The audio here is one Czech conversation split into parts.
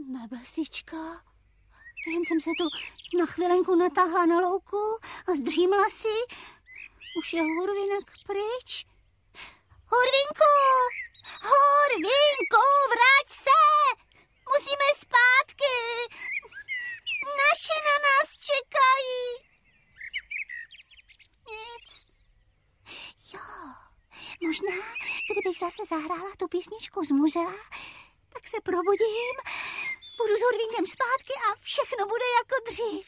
Nebesička. Jen jsem se tu na chvilenku natáhla na louku a zdřímla si. Už je Hurvínek pryč. Hurvínku! Hurvínku, vrať se! Musíme zpátky! Naši na nás čekají. Nic. Jo, možná, kdybych zase zahrála tu písničku z muzea, tak se probudím, budu s Hurvínkem zpátky a všechno bude jako dřív.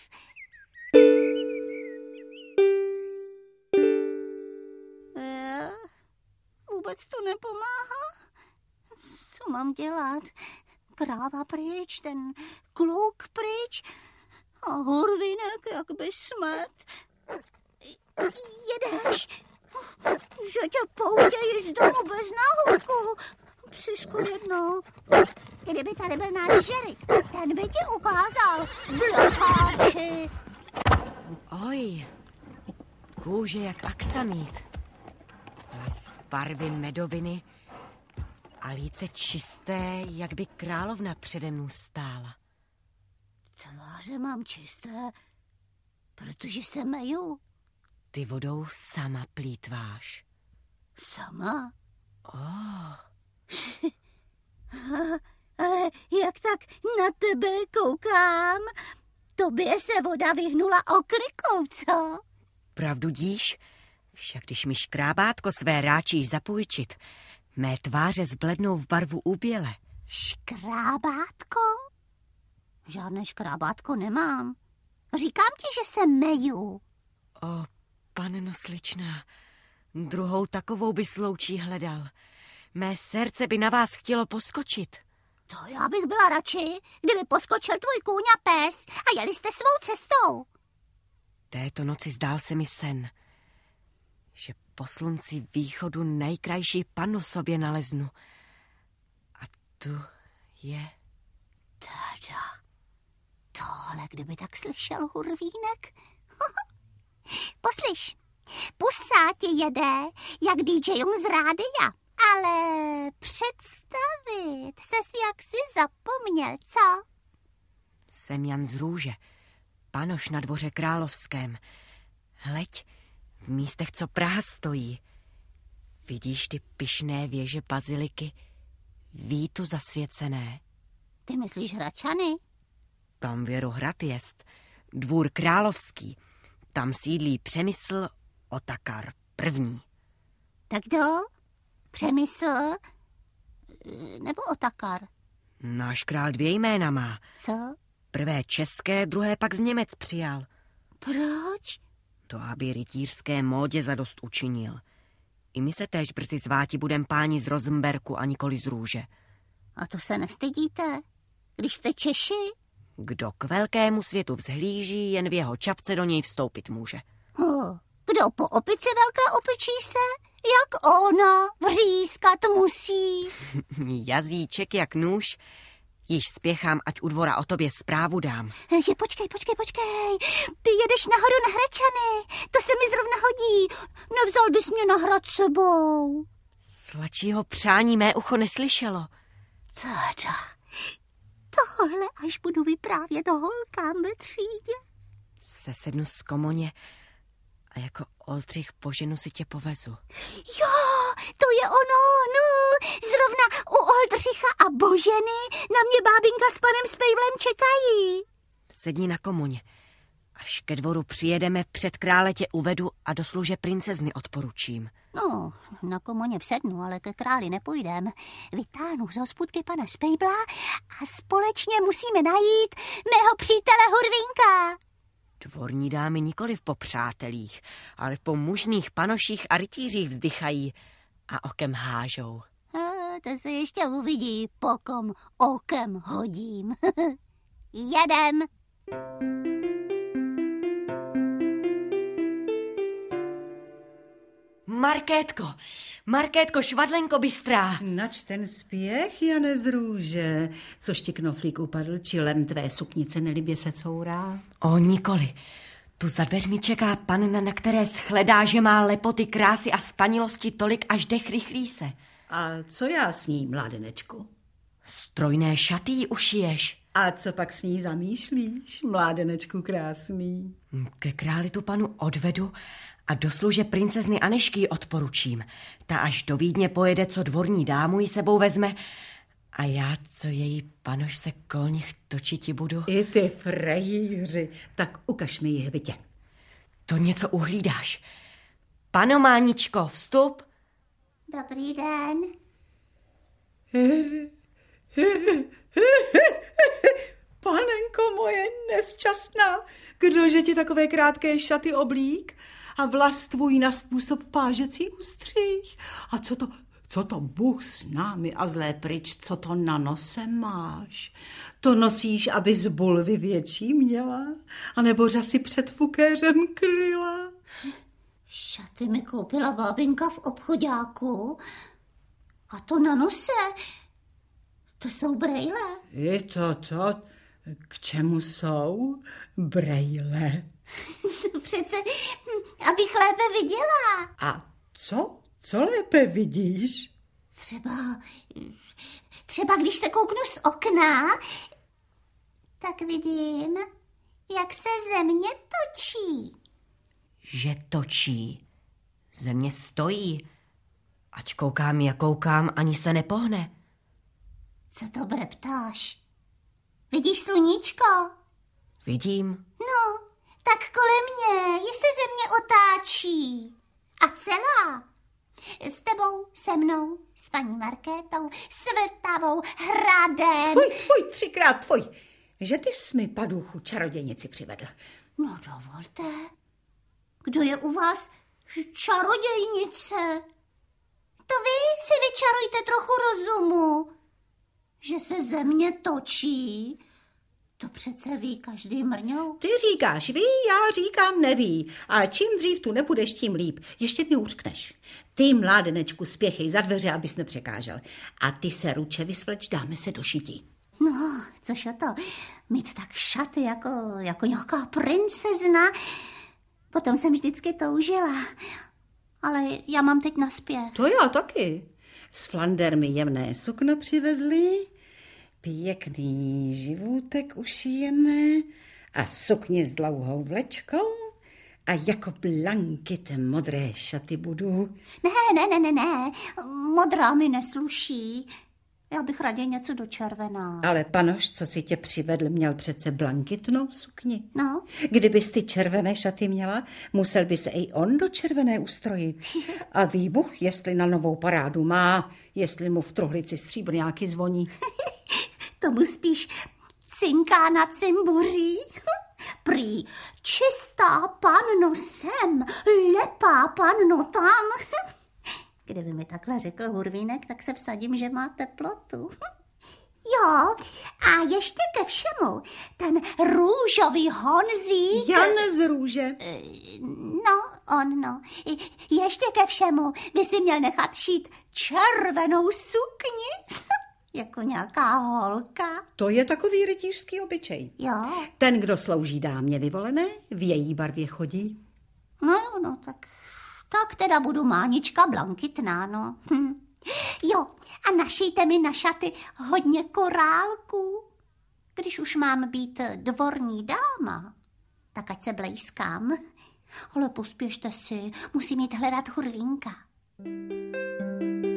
Vůbec to nepomáhá. Co mám dělat? Kráva pryč, ten kluk pryč a Hurvínek jak by smet. Jedeš, že tě pouštějí z domu bez náhubku. Psisku jednou. Kdyby tady byl náš Žerik, ten by ti ukázal blecháči. Oj, kůže jak aksamít. Hlas barvy medoviny a líce čisté, jak by královna přede mnou stála. Tváře mám čisté, protože se meju. Ty vodou sama plýtváš. Sama? Oh. Ale jak tak na tebe koukám, tobě se voda vyhnula oklikou, co? Pravdu díš? Však když mi škrábátko své ráčíš zapůjčit, mé tváře zblednou v barvu úběle. Škrábátko? Žádné škrábátko nemám. Říkám ti, že se meju. O, panno sličná, druhou takovou by sloučí hledal. Mé srdce by na vás chtělo poskočit. To já bych byla radši, kdyby poskočil tvůj kůň a pes a jeli jste svou cestou. Této noci zdál se mi sen, že po slunci východu nejkrajší pannu sobě naleznu. A tu je... Teda, tohle kdyby tak slyšel Hurvínek. Poslyš, pusa ti jede, jak DJům z rádia. Ale představit ses, jak jsi zapomněl, co? Jsem Jan z Růže, panoš na dvoře královském. Hleď, v místech, co Praha stojí. Vidíš ty pyšné věže baziliky, vítu zasvěcené? Ty myslíš Hradčany? Tam Věrohrad jest, dvůr královský. Tam sídlí Přemysl Otakar první. Tak kdo? Přemysl nebo Otakar? Náš král 2 jména má. Co? Prvé české, druhé pak z Němec přijal. Proč? To, aby rytířské módě zadost učinil. I my se též brzy zváti budem páni z Rosenberku a nikoli z Růže. A to se nestydíte, když jste Češi? Kdo k velkému světu vzhlíží, jen v jeho čapce do něj vstoupit může. Kdo po opici velké opičí se? Jak ona vřískat musí. Jazyček jak nůž, již spěchám, ať u dvora o tobě zprávu dám. Počkej. Ty jedeš nahoru na Hradčany. To se mi zrovna hodí. Nevzal bys mě na hrad sebou. Sladšího přání mé ucho neslyšelo. Teda, tohle až budu vyprávět holkám ve třídě. Sesednu z komoně a jako Oldřich poženu si tě povezu. Jo, to je ono, no. Zrovna u Oldřicha a Boženy na mě bábinka s panem Spejblem čekají. Sedni na komoně. Až ke dvoru přijedeme, před krále tě uvedu a do služe princezny odporučím. No, na komoně vsednu, ale ke králi nepůjdem. Vytáhnu z hospůdky pana Spejbla a společně musíme najít mého přítele Hurvínka. Dvorní dámy nikoliv po přátelích, ale po mužných panoších a rytířích vzdychají a okem hážou. To se ještě uvidí, po kom okem hodím. Jedem. Markétko, švadlenko bystrá. Nač ten spěch, Jane z Růže? Což ti knoflík upadl, či lem tvé suknice nelibě se courá? O, nikoli. Tu za dveřmi čeká panna, na které shledá, že má lepoty, krásy a spanilosti tolik, až dech rychlí se. A co já s ní, mládenečku? Strojné šaty jí ušiješ. A co pak s ní zamýšlíš, mládenečku krásný? Ke králi tu panu odvedu a do služe princezny Anešky ji odporučím. Ta až do Vídně pojede, co dvorní dámu ji sebou vezme, a já, co její panoš se kolních točiti budu. I ty frejíři, tak ukaž mi ji hbitě. To něco uhlídáš. Panománičko, vstup. Dobrý den. Panenko moje nesčastná, kdože ti takové krátké šaty oblík a vlas tvůj na způsob pážecí ústřih? A co to Bůh s námi a zlé pryč, co to na nose máš? To nosíš, aby z bulvy větší měla? A nebo řasy před fukéřem kryla? Šaty mi koupila bábinka v obchodáku. A to na nose, to jsou brejle. Je to, k čemu jsou brejle? Přece, abych lépe viděla. A co lépe vidíš? Třeba když se kouknu z okna, tak vidím, jak se země točí. Že točí. Země stojí. Ať koukám, jak koukám, ani se nepohne. Co to breptáš? Vidíš sluníčko? Vidím. No, tak kolem mě je se země otáčí. A celá. S tebou, se mnou, s paní Markétou, s Vltavou, Hradem. Tvoj, 3krát tvoj. Že ty jsi mi, padouchu, čarodějnici přivedl. No dovolte. Kdo je u vás čarodějnice? To vy si vyčarujte trochu rozumu. Že se země točí, to přece ví každý mrňou. Ty říkáš ví, já říkám neví. A čím dřív tu nebudeš, tím líp. Ještě mi urkneš. Ty, mládenečku, spěchej za dveře, abys nepřekážel. A ty se ruče vysvleč, dáme se do šití. No, což je to, mít tak šaty jako nějaká princezna. Potom jsem vždycky toužila. Ale já mám teď naspět. To já taky. Z Flander mi jemné sukno přivezli, pěkný živůtek ušijené a sukně s dlouhou vlečkou a jako blankit modré šaty budu. Ne, modrá mi nesluší. Já bych raději něco do červená. Ale panoš, co si tě přivedl, měl přece blankitnou sukni. No. Kdybys ty červené šaty měla, musel by se i on do červené ustrojit. A ví Bůh, jestli na novou parádu má, jestli mu v truhlici stříbrňáky zvoní. Tomu spíš cinká na cimbuří. Prý čistá panno sem, lepá panno tam. Kdyby mi takhle řekl Hurvínek, tak se vsadím, že má teplotu. Jo, a ještě ke všemu, ten růžový Honzík... Jan z Růže. No. Ještě ke všemu by si měl nechat šít červenou sukni, jako nějaká holka. To je takový rytířský obyčej. Jo. Ten, kdo slouží dámě vyvolené, v její barvě chodí. No, tak teda budu Mánička blankitná, no. Jo, a našijte mi na šaty hodně korálků. Když už mám být dvorní dáma, tak ať se blejskám. Ale pospěšte si, musím jít hledat Hurvínka.